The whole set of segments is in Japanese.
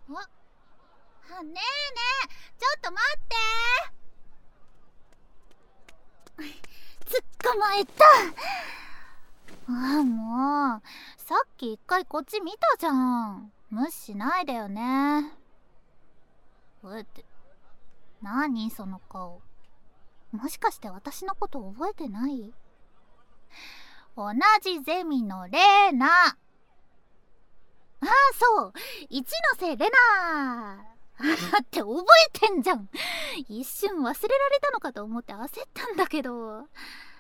ねえねえ、ちょっと待って捕まえた。もうさっき一回こっち見たじゃん。無視しないでよね。って何その顔。もしかして私のこと覚えてない？同じゼミのレナ。そう、一ノ瀬レナって覚えてんじゃん。一瞬忘れられたのかと思って焦ったんだけど。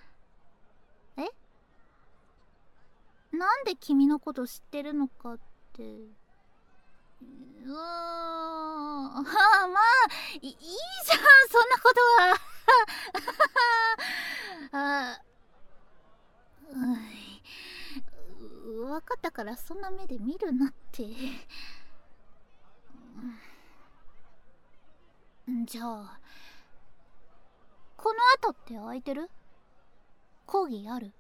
なんで君のこと知ってるのかって。まあいいじゃん、そんなことは。分かったからそんな目で見るなって。じゃあこの後って空いてる？講義ある？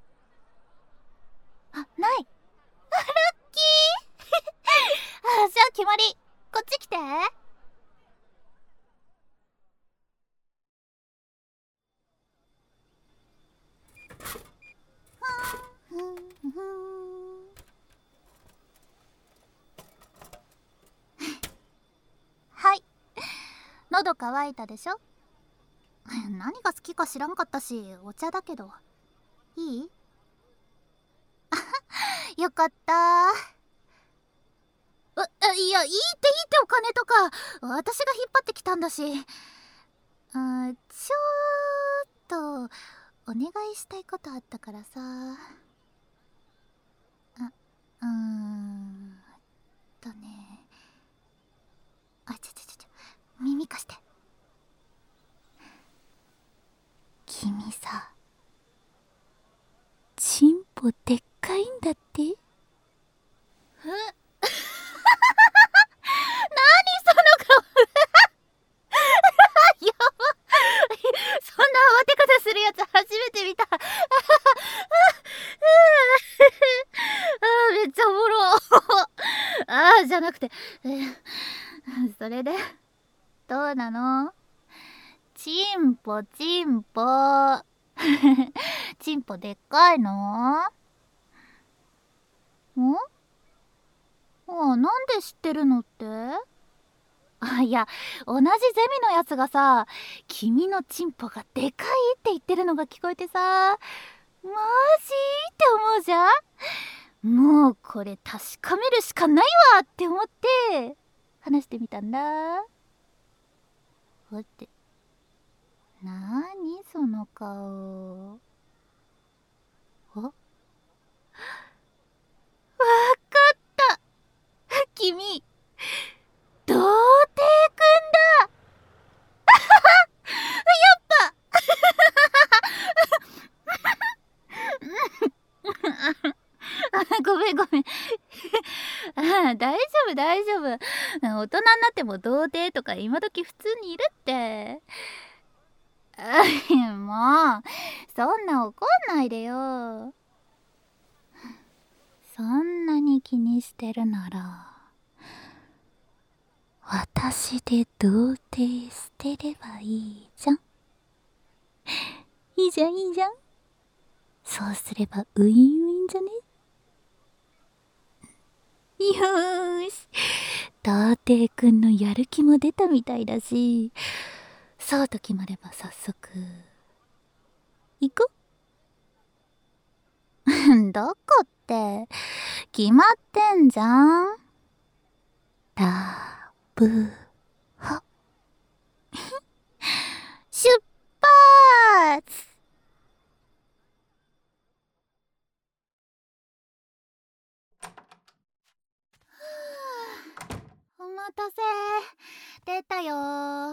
ない。ラッキーじゃあ決まり。こっち来て。はい、喉乾いたでしょ。何が好きか知らんかったし、お茶だけど。いい？よかった。いや、いいってお金とか私が引っ張ってきたんだし。ちょっとお願いしたいことあったからさ。ね。耳貸して。君さ、チンポでっかいんだって。何その顔やばそんな慌て方するやつ初めて見た。めっちゃおもろ。じゃなくて、それでどうなの？チンポチンポチンポでっかいの？なんで知ってるのって？いや、同じゼミのやつがさ、君のチンポがでかいって言ってるのが聞こえてさ、マジって思うじゃん。もうこれ確かめるしかないわって思って話してみたんだ。ってなにその顔。わかった君、童貞くんだ。やっぱごめん大丈夫大丈夫。大人になっても童貞とか今時普通にいるって。もうそんな怒んないでよ。そんなに気にしてるなら私で童貞捨てればいいじゃん。いいじゃんいいじゃん。そうすればウィンウィンじゃね？よーし、童貞くんのやる気も出たみたいだし、そうと決まれば早速行こ。どこって決まってんじゃん。ラブホ出発。お待たせ。出たよー。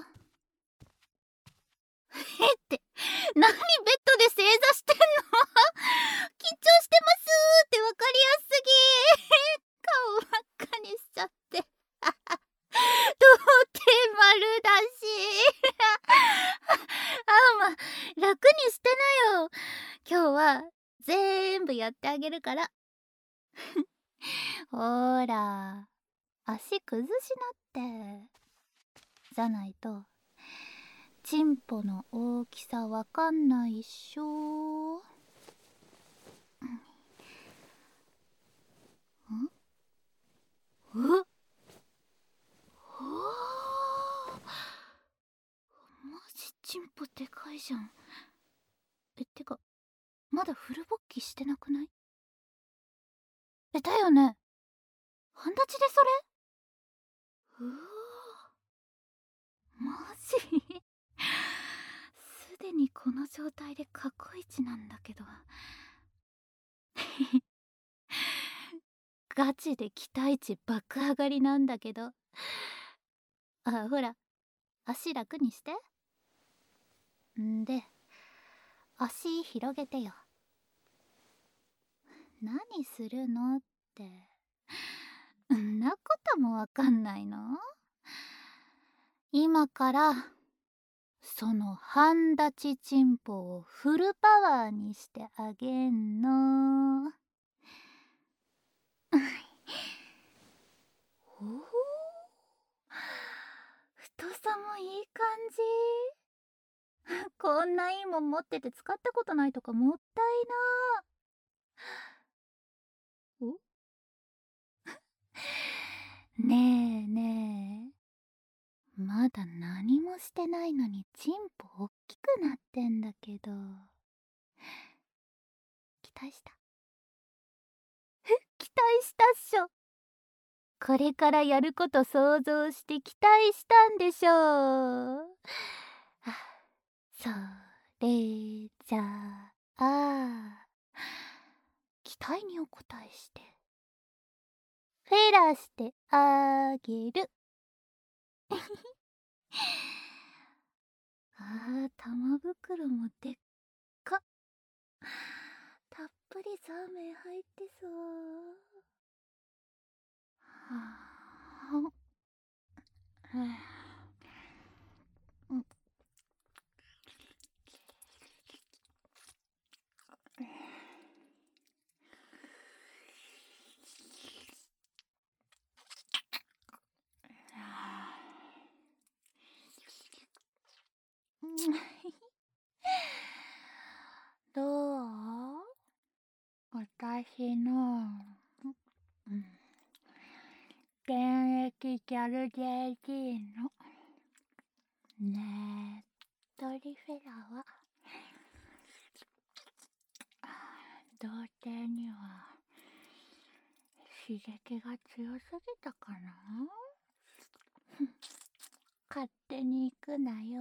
って何ベッドで正座してんの？緊張してますってわかりやすすぎ。顔真っ赤にしちゃって童貞丸だし。まあ楽にしてなよ。今日は全部やってあげるから。ほら足崩しなって。じゃないとチンポの大きさわかんないっしょ。うっ、マジチンポでかいじゃん。てかまだフル勃起してなくない？だよね。半立ちでそれ？マジすでにこの状態で過去一なんだけど。ガチで期待値爆上がりなんだけど。ほら、足楽にして。んで、足広げてよ。何するのって。んなこともわかんないの？今からその半立ちチンポをフルパワーにしてあげんの。おお、太さもいい感じ。こんないいもん持ってて使ったことないとかもったいな。おねえねえ、まだ何もしてないのにチンポおっきくなってんだけど。期待した？期待したっしょ。これからやること想像して期待したんでしょう。それじゃあ、期待にお答えしてフェラしてあげる。玉袋もでっか。たっぷりザーメン入ってそう。どう？私の現役ギャル JG のねっとりフェラは童貞には刺激が強すぎたかな。勝手に行くなよ。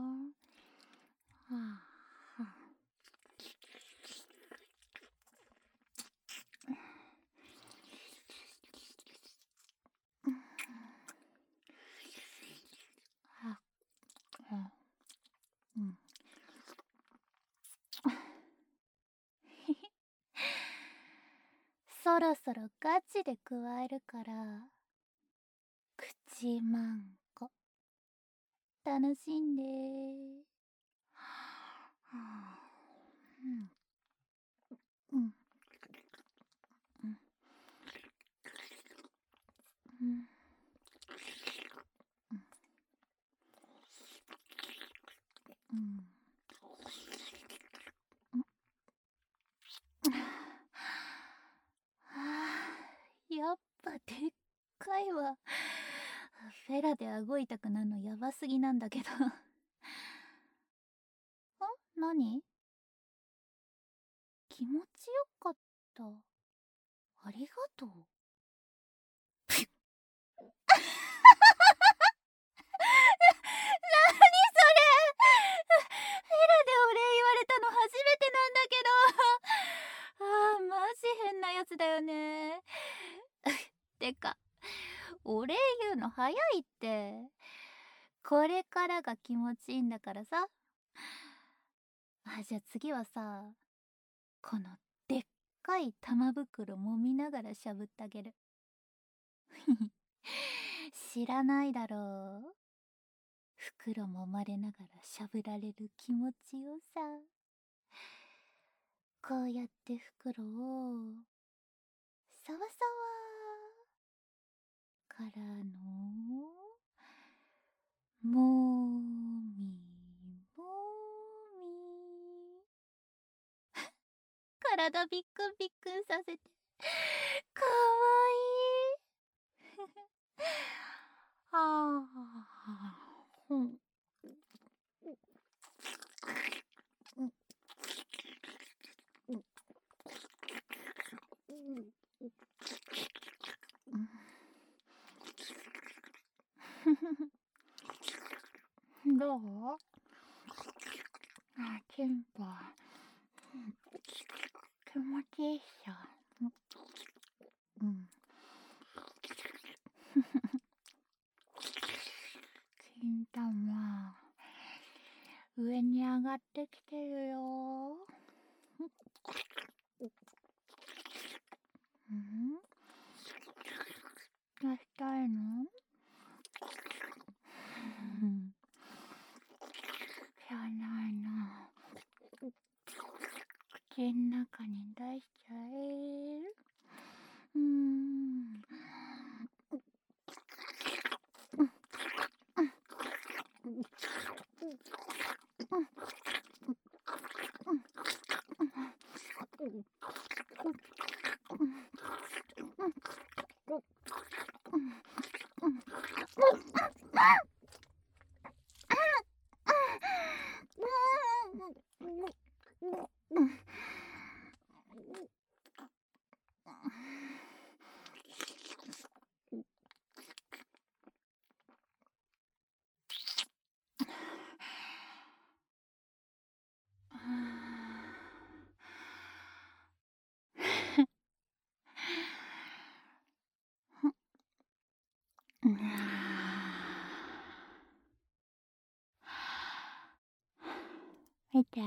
そろそろガチで加えるから口まんこ楽しんで。やっぱでっかいわ。フェラで顎痛くなるのやばすぎなんだけど。何？気持ちよかった。ありがとう。何それ？フェラでお礼言われたの初めてなんだけど。マジ変なやつだよね。てか、お礼言うの早いって。これからが気持ちいいんだからさ。じゃあ次はさ、このでっかい玉袋揉みながらしゃぶってあげる。知らないだろう。袋揉まれながらしゃぶられる気持ちよさ。こうやって袋をさわさわからのもみもみ体ビックンビックンさせてかわいいあーうんどう？チンポ気持ちいいっしょ。金玉上に上がってきてるよ。どうしたいの？しゃあないな。口の中に出しちゃえ。見て、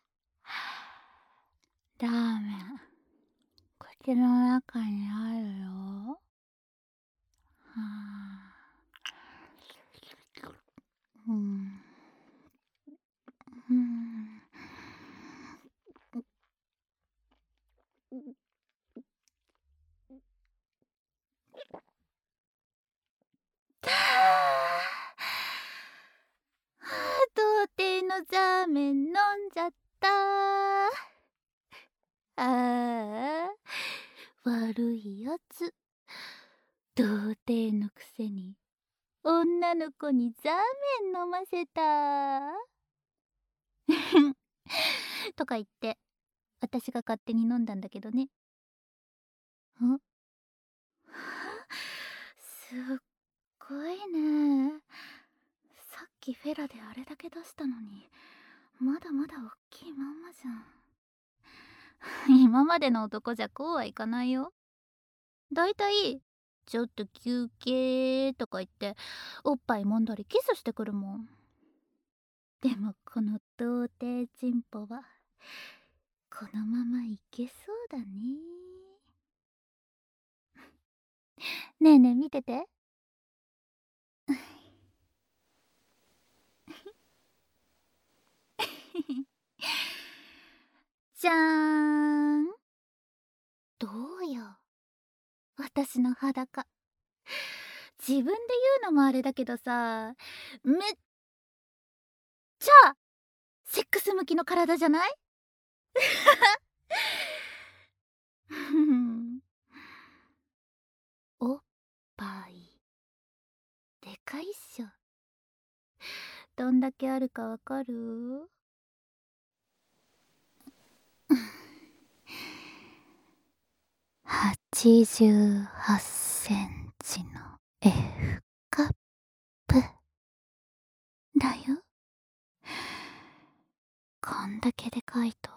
ラーメン口の中にあるよ。童貞のザーメン飲んじゃった。悪いやつ。童貞のくせに女の子にザーメン飲ませた。とか言って私が勝手に飲んだんだけどね。すっごいね。さっきフェラであれだけ出したのにまだまだおっきいまんまじゃん。今までの男じゃこうはいかないよ。だいたいちょっと休憩とか言っておっぱい揉んだりキスしてくるもん。でもこの童貞チンポはこのままいけそうだね。ねえねえ見てて。じゃーん。どうよ私の裸。自分で言うのもあれだけどさ、めっちゃセックス向きの体じゃない？おっぱいでかいっしょ。どんだけあるかわかる？88センチの F カップだよ。こんだけでかいと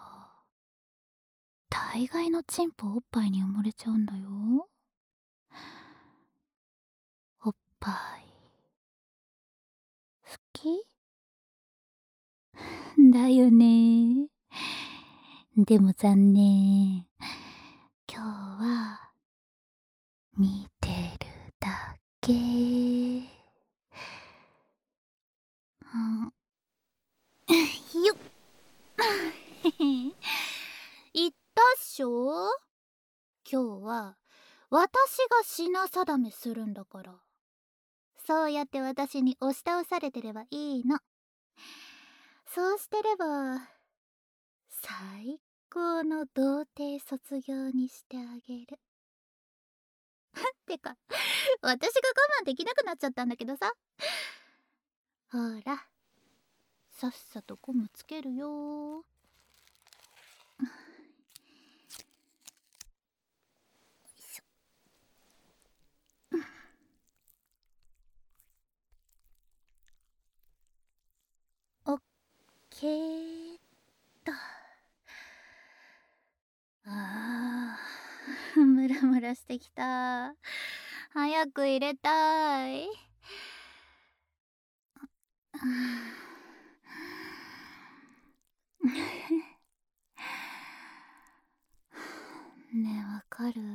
大概のチンポおっぱいに埋もれちゃうんだよ。おっぱい好きだよね。でも残念。今日は見てるだけ。よっ言ったっしょ。今日は私が品定めするんだから。そうやって私に押し倒されてればいいの。そうしてれば最高の童貞卒業にしてあげる。てか私が我慢できなくなっちゃったんだけどさ。ほら、さっさとゴムつけるよ。オッケーっと。ムラムラしてきた。早く入れたい。ねえ、わかる？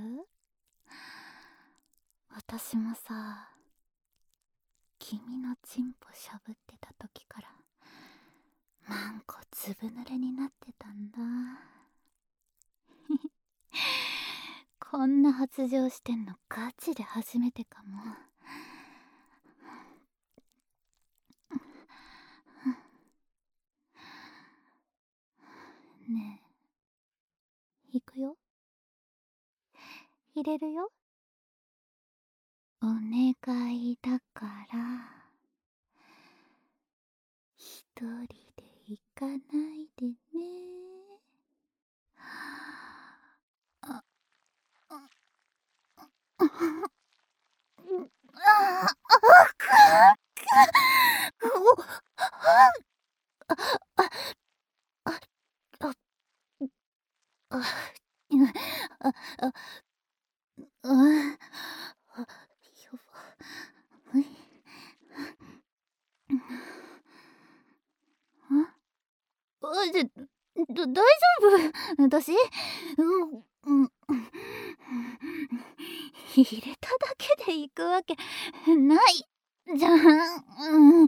私もさ、君のチンポしゃぶってた時からマンコずぶ濡れになってたんだ。こんな発情してんのガチで初めてかも。ねえ、行くよ。入れるよ。お願いだから一人で行かないでね。あ、大丈夫？私、入れただけで行くわけないじゃん。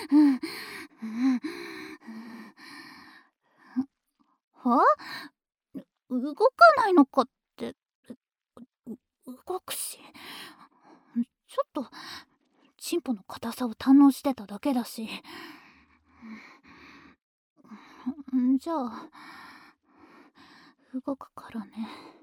は？動かないのかって。動くし、ちょっとチンポの硬さを堪能してただけだし。じゃあ動くからね。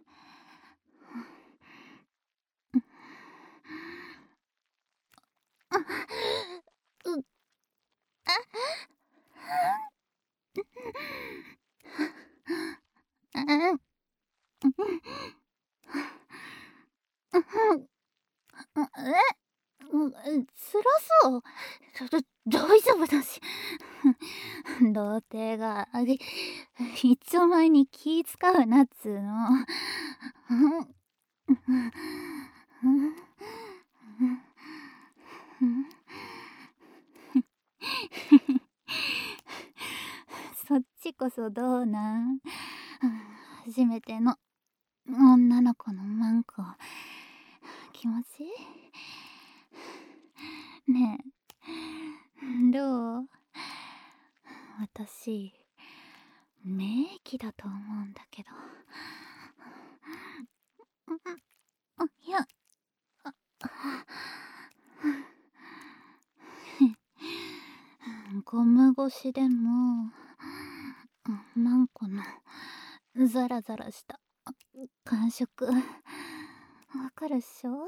辛そう。大丈夫だし。童貞が一丁前に気使うなっつーの。そっちこそどうなん？初めての女の子のマンコ気持ちいい？ねえ、どう？私名器だと思うんだけど。いや、ゴム越しでもマンコのザラザラした感触わかるっしょ？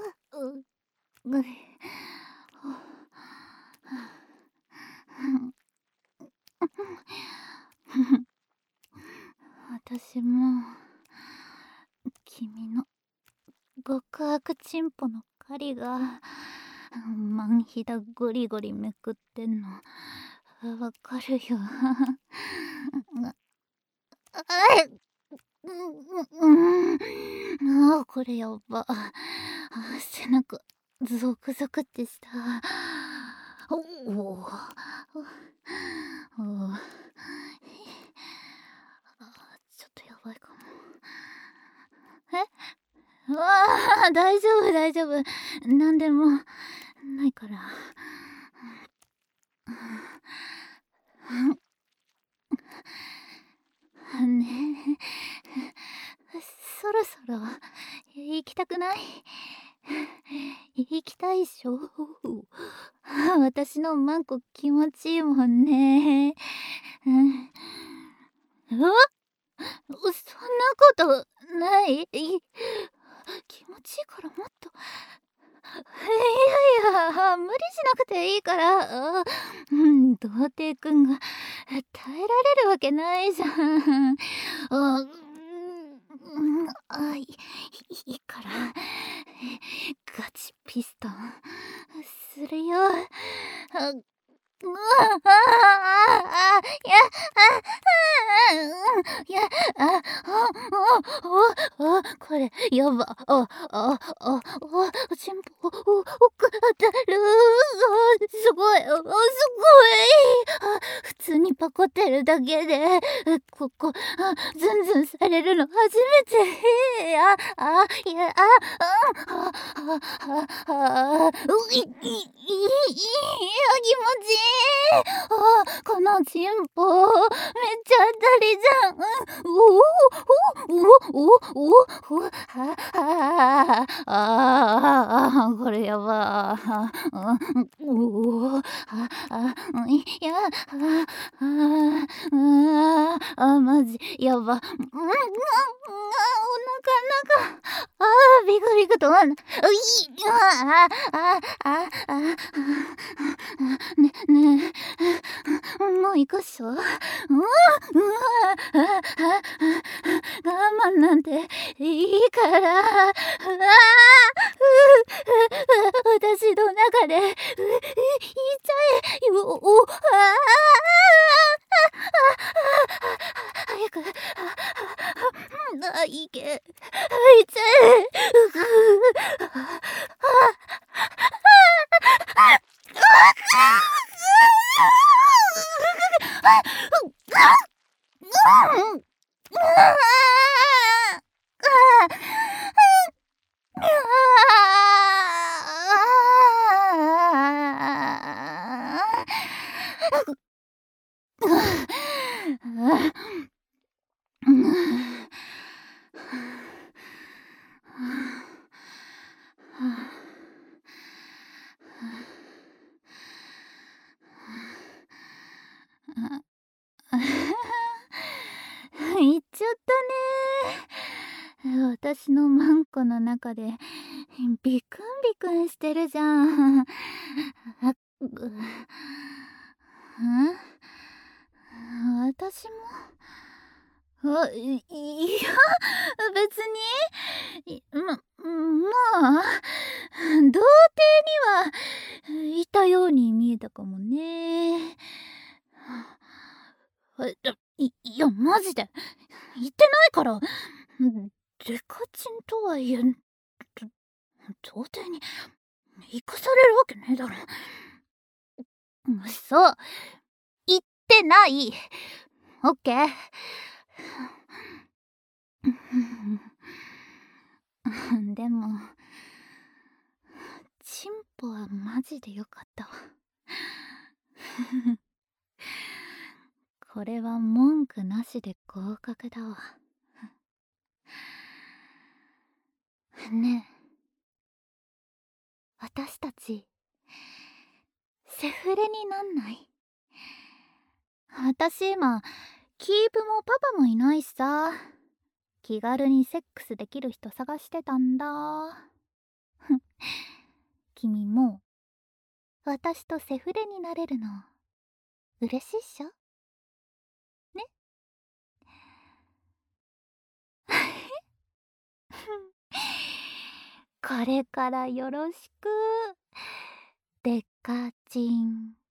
私も君の極悪チンポの狩りがマンヒダゴリゴリめくってんのわかるよ。これやば。背中ゾクゾクってした。おお。ちょっとやばいかも。うわあ、大丈夫大丈夫。なんでもないから。ねそろそろ行きたくない？行きたいっしょ？私のマンコ気持ちいいもんね。うん。そんなことない？気持ちいいからもっと。いやいや、無理しなくていいから。童貞くんが耐えられるわけないじゃん。いいから、ガチピストンするよ。いや、いや、これ、やば、チンポ、当たる、すごい、すごい、普通にパコってるだけで、ズンズンされるの初めて、いや、気持ちいい。このチンポ、めっちゃ当たりじゃん。これやば。いや、マジ、やば。お腹の中、ビクビクとなんだ。ねえ、もう行くっしょ。我慢なんていいから。私の中で、いっちゃえよ。早く、いけ、いっちゃえ。行っちゃったね。私のマンコの中でビクンビクンしてるじゃん。私も。いや、別に、まあ、童貞にはいたように見えたかもね。いや、マジで、言ってないから。デカチンとはいえ、童貞に生かされるわけねえだろ。そう、言ってない。オッケー。でも、チンポはマジでよかったわ。これは文句なしで合格だわ。ねえ、私たちセフレになんない？私今キープもパパもいないしさ、気軽にセックスできる人探してたんだ。君も私とセフレになれるの嬉しいっしょね。これからよろしく、デカチン。